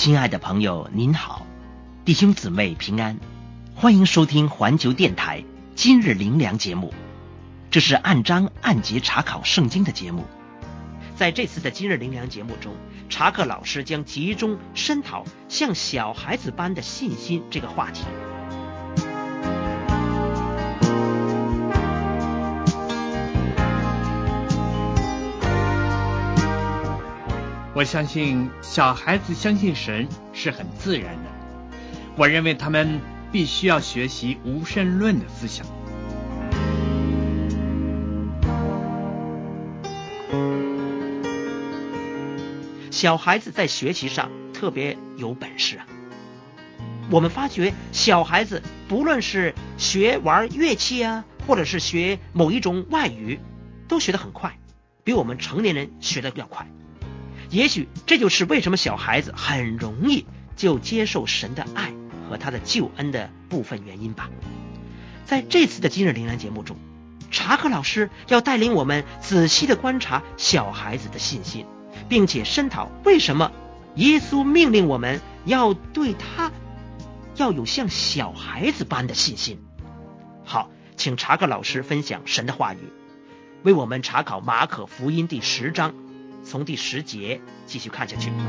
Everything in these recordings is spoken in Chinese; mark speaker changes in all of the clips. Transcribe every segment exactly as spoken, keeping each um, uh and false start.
Speaker 1: 亲爱的朋友您好，弟兄姊妹平安，欢迎收听环球电台今日灵粮节目。这是按章按节查考圣经的节目。在这次的今日灵粮节目中，查克老师将集中深讨像小孩子般的信心这个话题。
Speaker 2: 我相信小孩子相信神是很自然的，我认为他们必须要学习无神论的思想。
Speaker 1: 小孩子在学习上特别有本事啊！我们发觉小孩子不论是学玩乐器啊，或者是学某一种外语，都学得很快，比我们成年人学得要快。也许这就是为什么小孩子很容易就接受神的爱和他的救恩的部分原因吧。在这次的今日灵粮节目中，查克老师要带领我们仔细的观察小孩子的信心，并且深讨为什么耶稣命令我们要对他要有像小孩子般的信心。好，请查克老师分享神的话语，为我们查考马可福音第十章，从第十节继续看下去。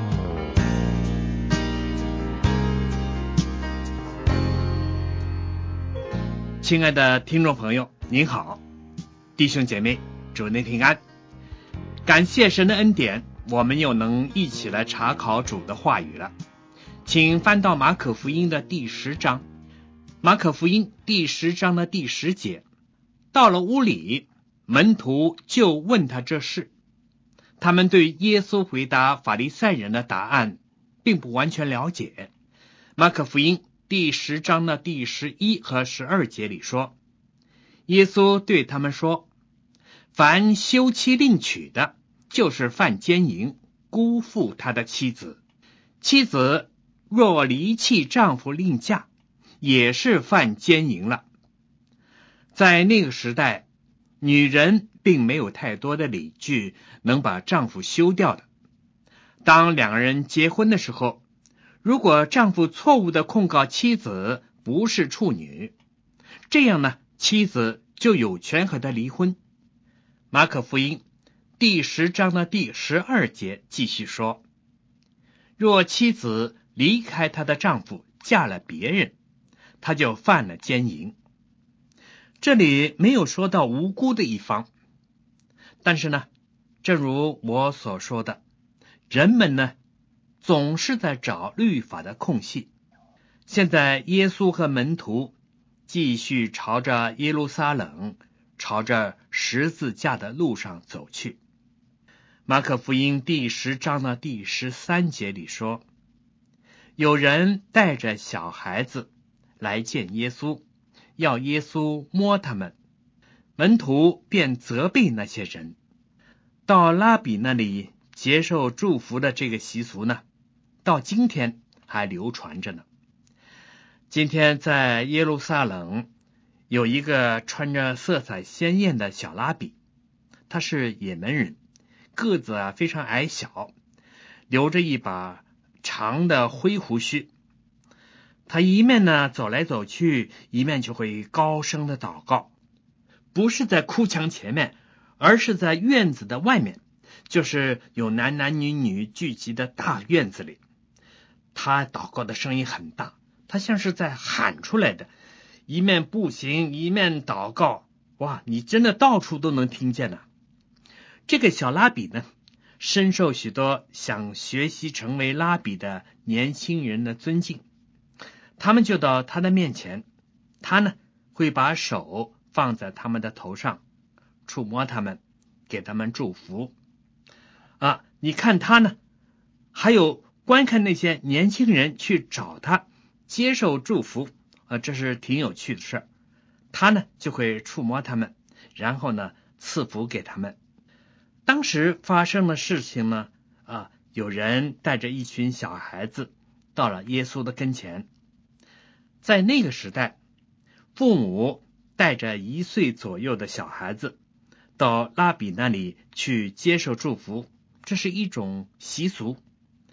Speaker 2: 亲爱的听众朋友您好，弟兄姐妹主内平安，感谢神的恩典，我们又能一起来查考主的话语了。请翻到马可福音的第十章，马可福音第十章的第十节。到了屋里，门徒就问他这事。他们对耶稣回答法利赛人的答案并不完全了解。马可福音第十章的第十一和十二节里说，耶稣对他们说，凡休妻另娶的，就是犯奸淫，辜负他的妻子。妻子若离弃丈夫另嫁，也是犯奸淫了。在那个时代，女人并没有太多的理据能把丈夫休掉的。当两个人结婚的时候，如果丈夫错误地控告妻子不是处女，这样呢，妻子就有权和他离婚。马可福音第十章的第十二节继续说，若妻子离开她的丈夫嫁了别人，她就犯了奸淫。这里没有说到无辜的一方，但是呢，正如我所说的，人们呢总是在找律法的空隙。现在耶稣和门徒继续朝着耶路撒冷，朝着十字架的路上走去。马可福音第十章的第十三节里说，有人带着小孩子来见耶稣，要耶稣摸他们，门徒便责备那些人。到拉比那里接受祝福的这个习俗呢，到今天还流传着呢。今天在耶路撒冷有一个穿着色彩鲜艳的小拉比，他是也门人，个子啊非常矮小，留着一把长的灰胡须。他一面呢走来走去，一面就会高声的祷告，不是在哭墙前面，而是在院子的外面，就是有男男女女聚集的大院子里。他祷告的声音很大，他像是在喊出来的，一面步行一面祷告，哇，你真的到处都能听见呢。这个小拉比呢，深受许多想学习成为拉比的年轻人的尊敬。他们就到他的面前，他呢会把手放在他们的头上，触摸他们，给他们祝福啊！你看他呢，还有观看那些年轻人去找他接受祝福啊，这是挺有趣的事。他呢就会触摸他们，然后呢赐福给他们。当时发生的事情呢啊，有人带着一群小孩子到了耶稣的跟前。在那个时代，父母带着一岁左右的小孩子到拉比那里去接受祝福，这是一种习俗。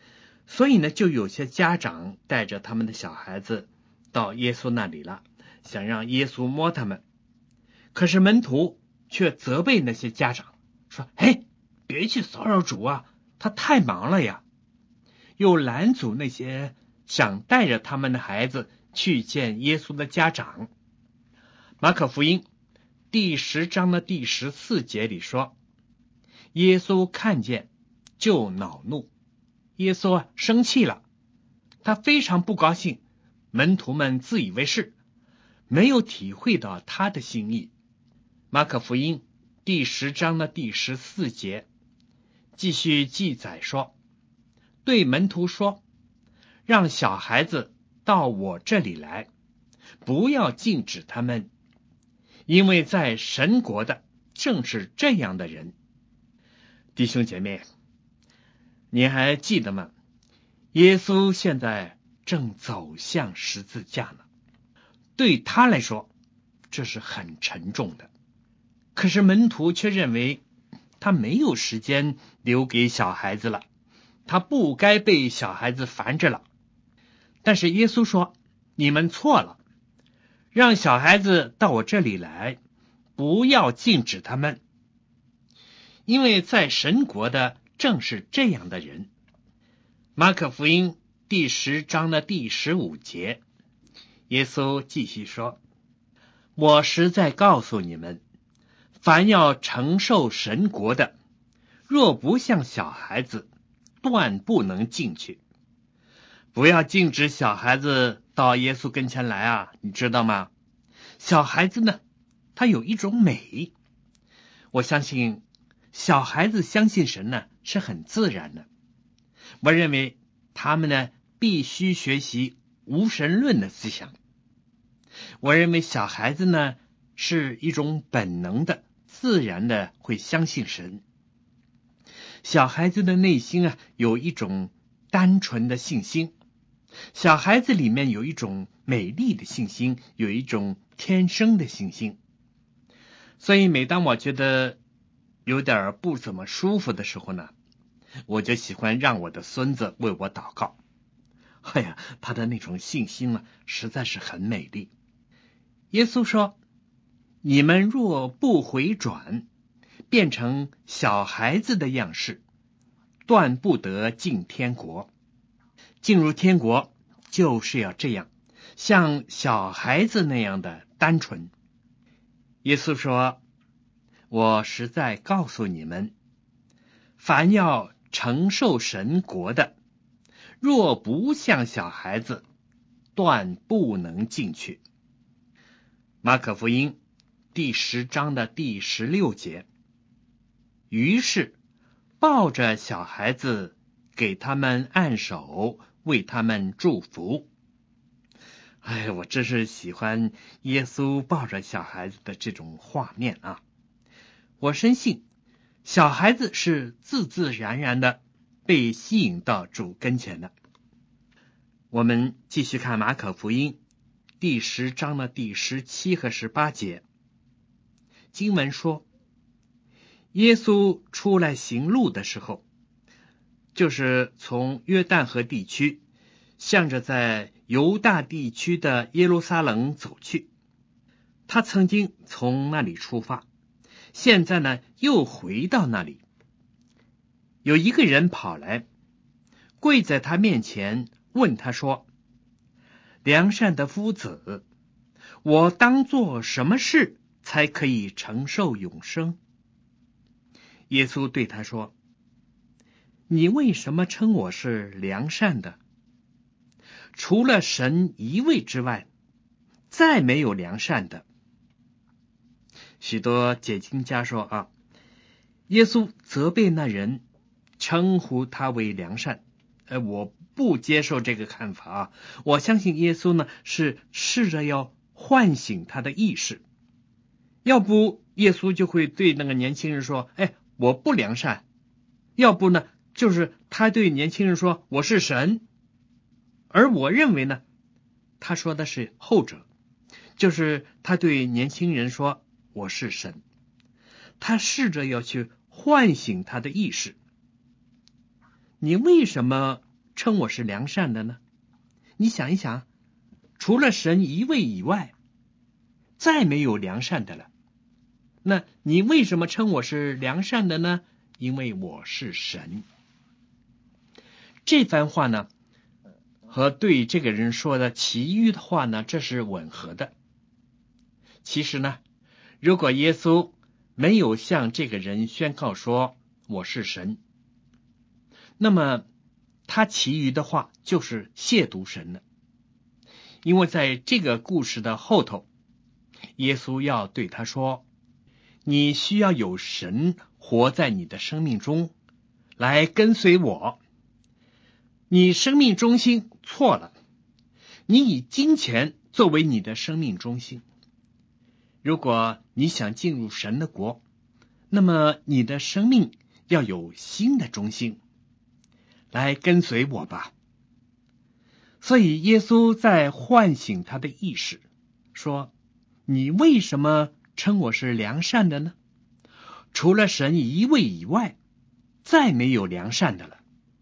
Speaker 2: 所以呢，就有些家长带着他们的小孩子到耶稣那里了，想让耶稣摸他们。可是门徒却责备那些家长，说：嘿，别去骚扰主啊，他太忙了呀。又拦阻那些想带着他们的孩子去见耶稣的家长。马可福音第十章的第十四节里说，耶稣看见就恼怒。耶稣啊生气了，他非常不高兴，门徒们自以为是，没有体会到他的心意。马可福音第十章的第十四节继续记载说，对门徒说，让小孩子到我这里来，不要禁止他们，因为在神国的正是这样的人。弟兄姐妹，你还记得吗？耶稣现在正走向十字架呢，对他来说这是很沉重的。可是门徒却认为他没有时间留给小孩子了，他不该被小孩子烦着了。但是耶稣说，你们错了，让小孩子到我这里来，不要禁止他们，因为在神国的正是这样的人。马可福音第十章的第十五节，耶稣继续说，我实在告诉你们，凡要承受神国的，若不像小孩子，断不能进去。不要禁止小孩子到耶稣跟前来啊，你知道吗？小孩子呢，他有一种美。我相信小孩子相信神呢是很自然的。我认为他们呢必须学习无神论的思想。我认为小孩子呢是一种本能的自然的会相信神。小孩子的内心啊有一种单纯的信心，小孩子里面有一种美丽的信心，有一种天生的信心。所以每当我觉得有点不怎么舒服的时候呢，我就喜欢让我的孙子为我祷告。哎呀，他的那种信心呢实在是很美丽。耶稣说，你们若不回转，变成小孩子的样式，断不得进天国。进入天国就是要这样，像小孩子那样的单纯。耶稣说，我实在告诉你们，凡要承受神国的，若不像小孩子，断不能进去。马可福音第十章的第十六节，于是抱着小孩子，给他们按手，为他们祝福。哎，我真是喜欢耶稣抱着小孩子的这种画面啊！我深信小孩子是自自然然的被吸引到主跟前的。我们继续看马可福音第十章的第十七和十八节，经文说，耶稣出来行路的时候，就是从约旦河地区向着在犹大地区的耶路撒冷走去。他曾经从那里出发，现在呢又回到那里。有一个人跑来，跪在他面前，问他说，良善的夫子，我当做什么事才可以承受永生？耶稣对他说，你为什么称我是良善的？除了神一位之外，再没有良善的。许多解经家说啊，耶稣责备那人，称呼他为良善。呃，我不接受这个看法啊！我相信耶稣呢是试着要唤醒他的意识，要不耶稣就会对那个年轻人说，哎，我不良善。要不呢就是他对年轻人说，我是神。而我认为呢，他说的是后者，就是他对年轻人说，我是神。他试着要去唤醒他的意识。你为什么称我是良善的呢？你想一想，除了神一位以外，再没有良善的了。那你为什么称我是良善的呢？因为我是神。这番话呢，和对这个人说的其余的话呢，这是吻合的。其实呢，如果耶稣没有向这个人宣告说我是神，那么他其余的话就是亵渎神了。因为在这个故事的后头，耶稣要对他说，你需要有神活在你的生命中，来跟随我。你生命中心错了，你以金钱作为你的生命中心。如果你想进入神的国，那么你的生命要有新的中心，来跟随我吧。所以耶稣在唤醒他的意识，说，你为什么称我是良善的呢？除了神一位以外，再没有良善的了。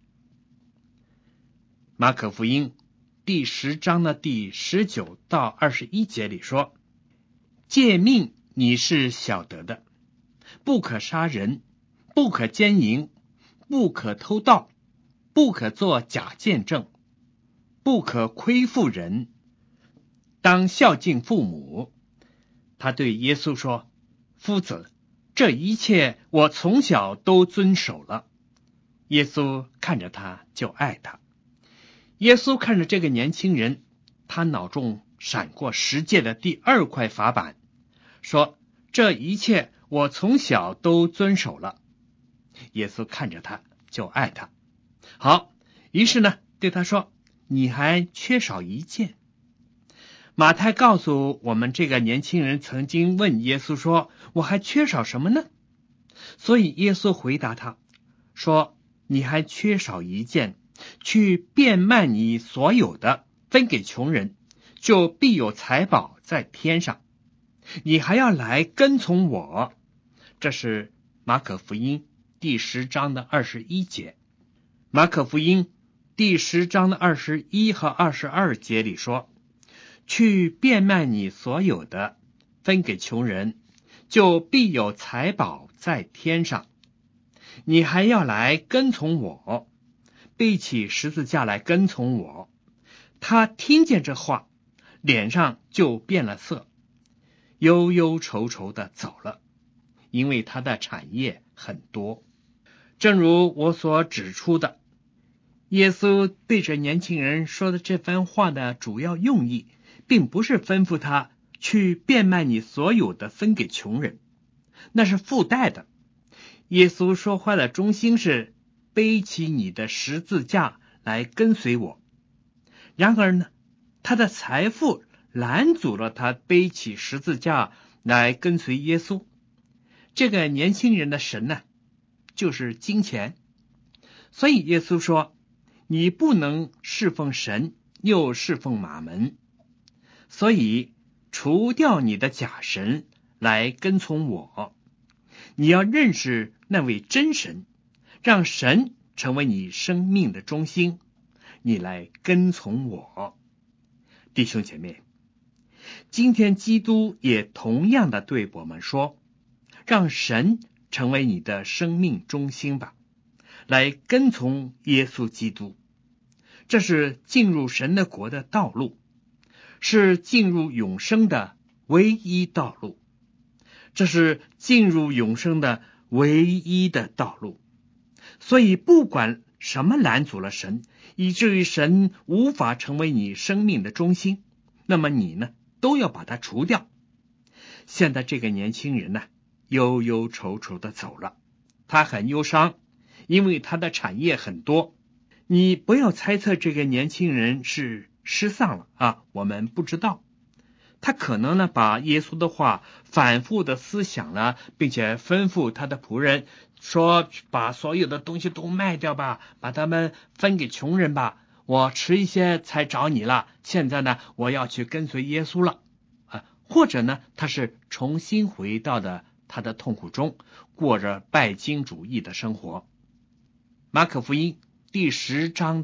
Speaker 2: 马可福音第十章的第十九到二十一节里说，诫命你是晓得的，不可杀人，不可奸淫，不可偷盗，不可作假见证，不可亏负人，当孝敬父母。他对耶稣说，夫子，这一切我从小都遵守了。耶稣看着他就爱他。耶稣看着这个年轻人，他脑中闪过十诫的第二块法板，说，这一切我从小都遵守了。耶稣看着他就爱他。好，于是呢对他说，你还缺少一件。马太告诉我们，这个年轻人曾经问耶稣说，我还缺少什么呢？所以耶稣回答他说，你还缺少一件，去变卖你所有的，分给穷人，就必有财宝在天上。你还要来跟从我。这是马可福音第十章的二十一节。马可福音第十章的二十一和二十二节里说，去变卖你所有的，分给穷人，就必有财宝在天上。你还要来跟从我，背起十字架来跟从我。他听见这话，脸上就变了色，忧忧愁愁的走了，因为他的产业很多。正如我所指出的，耶稣对着年轻人说的这番话的主要用意，并不是吩咐他去变卖你所有的分给穷人，那是附带的。耶稣说话的中心是背起你的十字架来跟随我。然而呢，他的财富拦阻了他背起十字架来跟随耶稣。这个年轻人的神呢，就是金钱。所以耶稣说，你不能侍奉神又侍奉马门，所以除掉你的假神来跟从我。你要认识那位真神，让神成为你生命的中心，你来跟从我。弟兄姐妹，今天基督也同样的对我们说，让神成为你的生命中心吧，来跟从耶稣基督。这是进入神的国的道路，是进入永生的唯一道路，这是进入永生的唯一的道路。所以不管什么拦阻了神，以至于神无法成为你生命的中心，那么你呢，都要把它除掉。现在这个年轻人呢，忧忧愁愁的走了，他很忧伤，因为他的产业很多。你不要猜测这个年轻人是失丧了啊，我们不知道。他可能呢，把耶稣的话反复的思想了，并且吩咐他的仆人说，把所有的东西都卖掉吧，把他们分给穷人吧，我迟一些才找你了，现在呢，我要去跟随耶稣了啊。或者呢，他是重新回到的他的痛苦中，过着拜金主义的生活。马可福音第十章的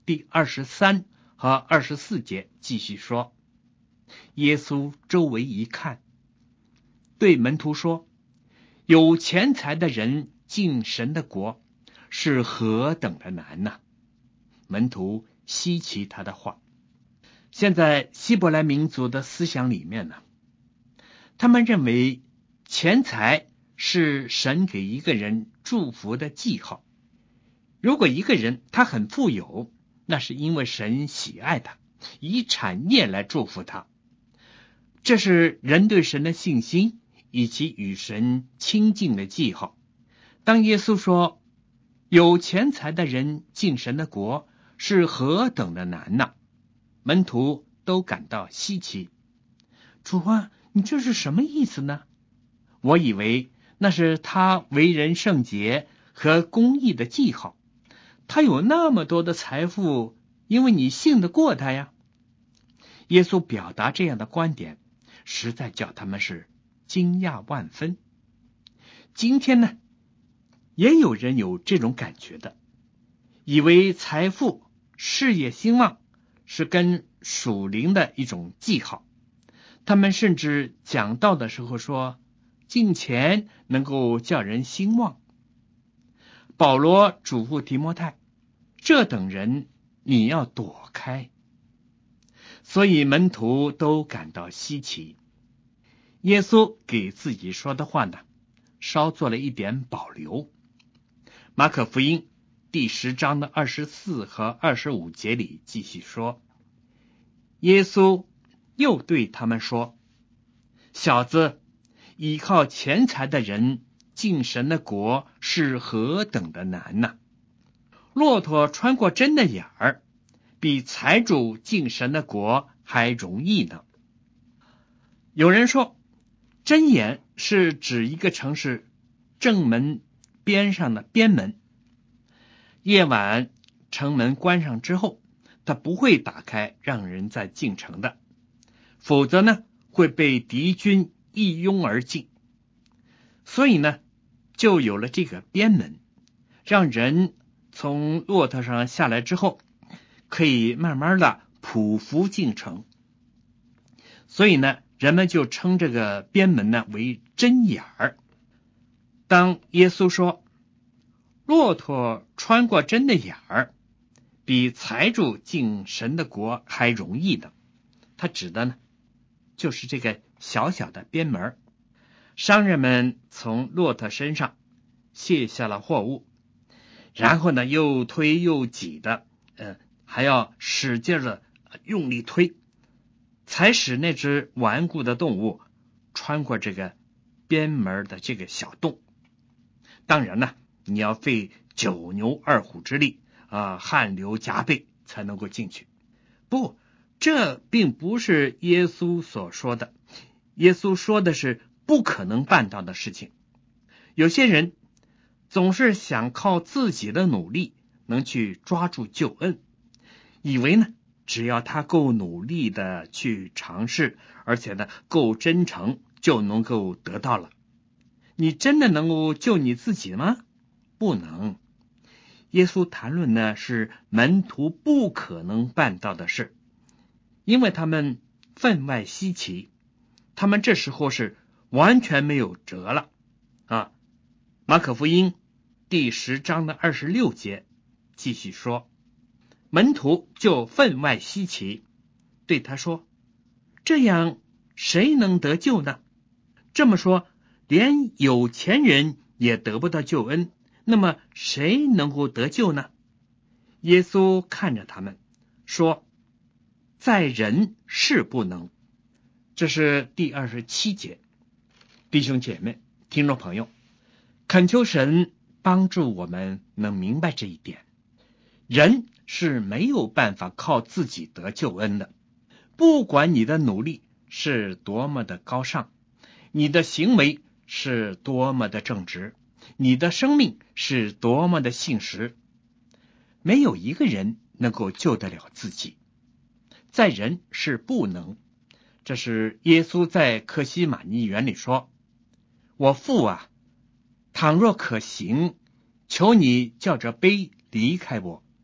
Speaker 2: 第二十三和二十四节继续说，耶稣周围一看，对门徒说，有钱财的人进神的国是何等的难呢？门徒稀奇他的话。现在希伯来民族的思想里面呢，他们认为钱财是神给一个人祝福的记号。如果一个人他很富有，那是因为神喜爱他，以产业来祝福他。这是人对神的信心以及与神亲近的记号。当耶稣说有钱财的人进神的国是何等的难呢？门徒都感到稀奇。主啊，你这是什么意思呢？我以为那是他为人圣洁和公义的记号。他有那么多的财富，因为你信得过他呀。耶稣表达这样的观点，实在叫他们是惊讶万分。今天呢，也有人有这种感觉的，以为财富、事业兴旺是跟属灵的一种记号。他们甚至讲道的时候说，金钱能够叫人兴旺。保罗嘱咐提摩太，这等人你要躲开。所以门徒都感到稀奇。耶稣给自己说的话呢，稍做了一点保留。马可福音第十章的二十四和二十五节里继续说，耶稣又对他们说，小子，依靠钱财的人进神的国是何等的难呢？骆驼穿过针的眼儿，比财主进神的国还容易呢。有人说，针眼是指一个城市正门边上的边门，夜晚城门关上之后，它不会打开让人再进城的，否则呢会被敌军一拥而进。所以呢就有了这个边门，让人从骆驼上下来之后可以慢慢的匍匐进城。所以呢人们就称这个边门呢为针眼儿。当耶稣说骆驼穿过针的眼儿，比财主进神的国还容易的，他指的呢就是这个小小的边门。商人们从骆驼身上卸下了货物，然后呢又推又挤的，呃，还要使劲的用力推，才使那只顽固的动物穿过这个边门的这个小洞。当然呢，你要费九牛二虎之力啊，汗流浃背才能够进去。不，这并不是耶稣所说的。耶稣说的是不可能办到的事情。有些人总是想靠自己的努力能去抓住救恩，以为呢只要他够努力的去尝试，而且呢够真诚，就能够得到了。你真的能够救你自己吗？不能。耶稣谈论呢是门徒不可能办到的事，因为他们分外稀奇，他们这时候是完全没有辙了啊。马可福音第十章的二十六节继续说，门徒就分外稀奇，对他说，这样谁能得救呢？这么说，连有钱人也得不到救恩，那么谁能够得救呢？耶稣看着他们说，在人是不能。这是第二十七节。弟兄姐妹，听众朋友，恳求神帮助我们能明白这一点。人是没有办法靠自己得救恩的，不管你的努力是多么的高尚，你的行为是多么的正直，你的生命是多么的信实，没有一个人能够救得了自己，在人是不能。这是耶稣在客西马尼园里说，我父啊，倘若可行，求你叫这杯离开我，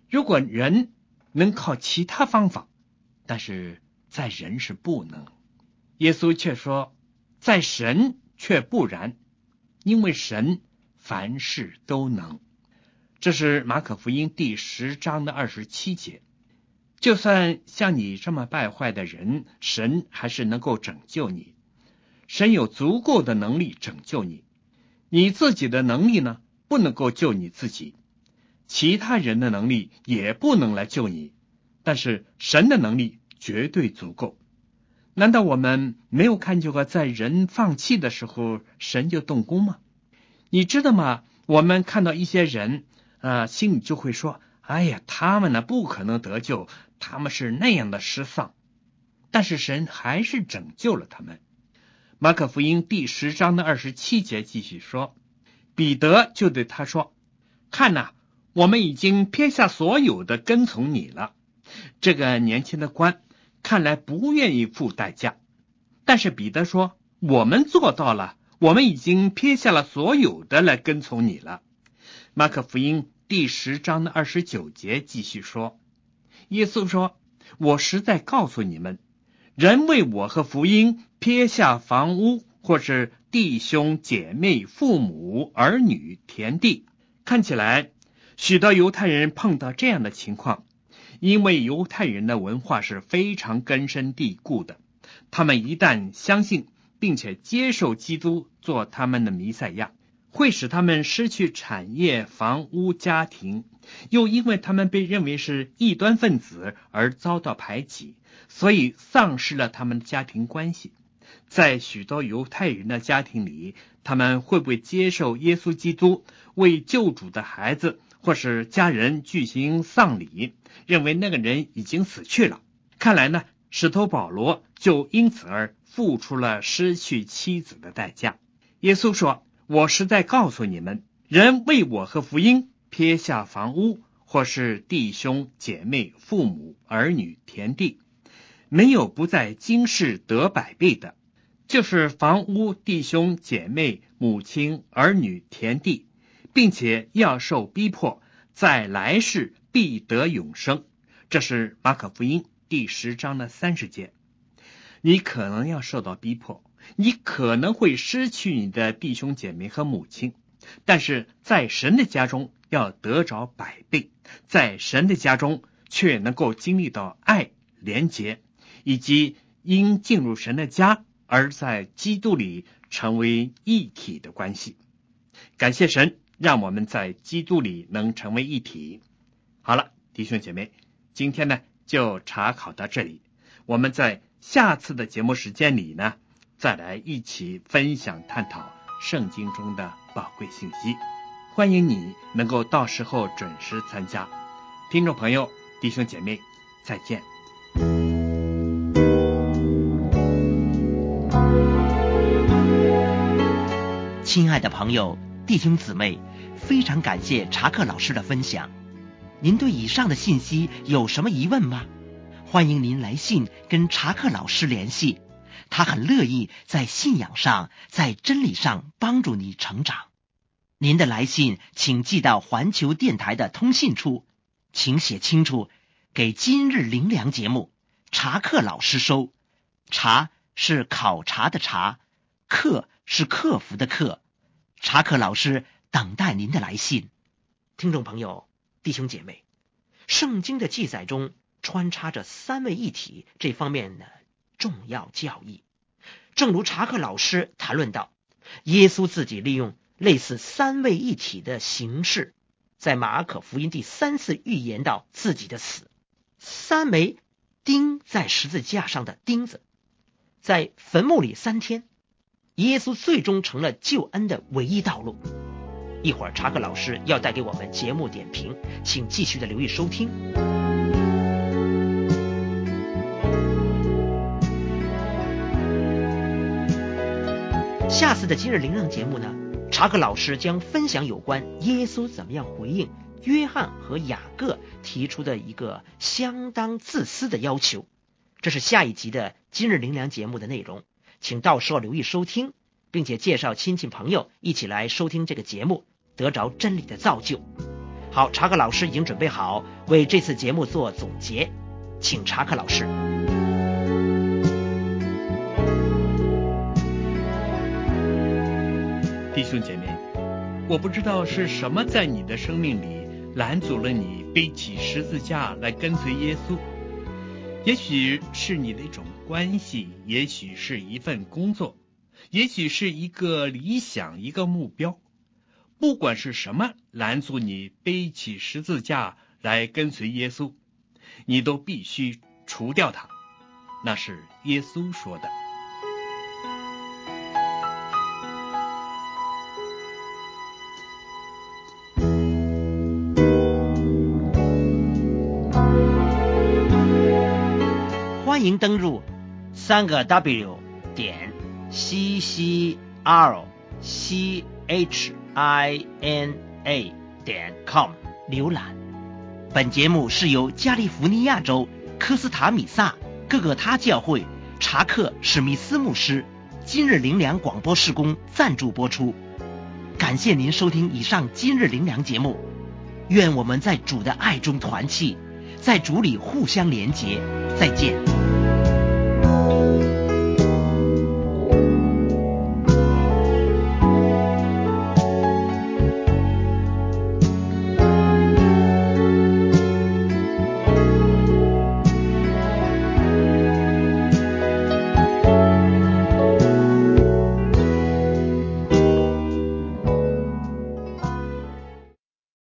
Speaker 2: 如果人能靠其他方法，但是在人是不能。耶稣却说，在神却不然，因为神凡事都能。这是马可福音第十章的二十七节。就算像你这么败坏的人，神还是能够拯救你。神有足够的能力拯救你。你自己的能力呢，不能够救你自己，其他人的能力也不能来救你，但是神的能力绝对足够。难道我们没有看见过在人放弃的时候，神就动工吗？你知道吗？我们看到一些人呃，心里就会说，哎呀，他们呢不可能得救，他们是那样的失丧，但是神还是拯救了他们。马可福音第十章的二十七节继续说，彼得就对他说，看哪，我们已经撇下所有的跟从你了。这个年轻的官看来不愿意付代价，但是彼得说，我们做到了，我们已经撇下了所有的来跟从你了。马可福音第十章的二十九节继续说，耶稣说，我实在告诉你们，人为我和福音撇下房屋，或是弟兄姐妹父母儿女田地。看起来许多犹太人碰到这样的情况，因为犹太人的文化是非常根深蒂固的，他们一旦相信并且接受基督做他们的弥赛亚，会使他们失去产业、房屋、家庭，又因为他们被认为是异端分子而遭到排挤，所以丧失了他们的家庭关系。在许多犹太人的家庭里，他们会不会接受耶稣基督，为救主的孩子或是家人举行丧礼，认为那个人已经死去了。看来呢，使徒保罗就因此而付出了失去妻子的代价。耶稣说，我实在告诉你们，人为我和福音撇下房屋，或是弟兄姐妹父母儿女田地，没有不在今世得百倍的，就是房屋弟兄姐妹母亲儿女田地，并且要受逼迫，在来世必得永生。这是马可福音第十章的三十节。你可能要受到逼迫，你可能会失去你的弟兄姐妹和母亲，但是在神的家中要得着百倍，在神的家中却能够经历到爱、连结，以及因进入神的家而在基督里成为一体的关系。感谢神，让我们在基督里能成为一体。好了，弟兄姐妹，今天呢就查考到这里，我们在下次的节目时间里呢，再来一起分享探讨圣经中的宝贵信息。欢迎你能够到时候准时参加。听众朋友，弟兄姐妹，再见。
Speaker 1: 亲爱的朋友、弟兄姊妹，非常感谢查克老师的分享。您对以上的信息有什么疑问吗？欢迎您来信跟查克老师联系，他很乐意在信仰上、在真理上帮助你成长。您的来信请寄到环球电台的通信处，请写清楚给今日灵粮节目，查克老师收。查是考察的查，克是克服的克。查克老师等待您的来信。听众朋友、弟兄姐妹，圣经的记载中穿插着三位一体这方面的重要教义。正如查克老师谈论到，耶稣自己利用类似三位一体的形式，在马可福音第三次预言到自己的死。三枚钉在十字架上的钉子，在坟墓里三天，耶稣最终成了救恩的唯一道路。一会儿查克老师要带给我们节目点评，请继续的留意收听。下次的今日灵粮节目呢，查克老师将分享有关耶稣怎么样回应约翰和雅各提出的一个相当自私的要求。这是下一集的今日灵粮节目的内容，请到时候留意收听，并且介绍亲戚朋友一起来收听这个节目，得着真理的造就。 好，查克老师已经准备好为这次节目做总结，请查克老师。
Speaker 2: 弟兄姐妹，我不知道是什么在你的生命里拦阻了你背起十字架来跟随耶稣。也许是你的一种关系，也许是一份工作，也许是一个理想，一个目标。不管是什么拦阻你背起十字架来跟随耶稣，你都必须除掉它。那是耶稣说的。
Speaker 1: 欢迎登入三个 W 点 C C R C H I N A 点 com 浏览。本节目是由加利福尼亚州科斯塔米萨各个他教会查克史密斯牧师今日灵粮广播事工赞助播出。感谢您收听以上今日灵粮节目，愿我们在主的爱中团契，在主里互相连结。再见。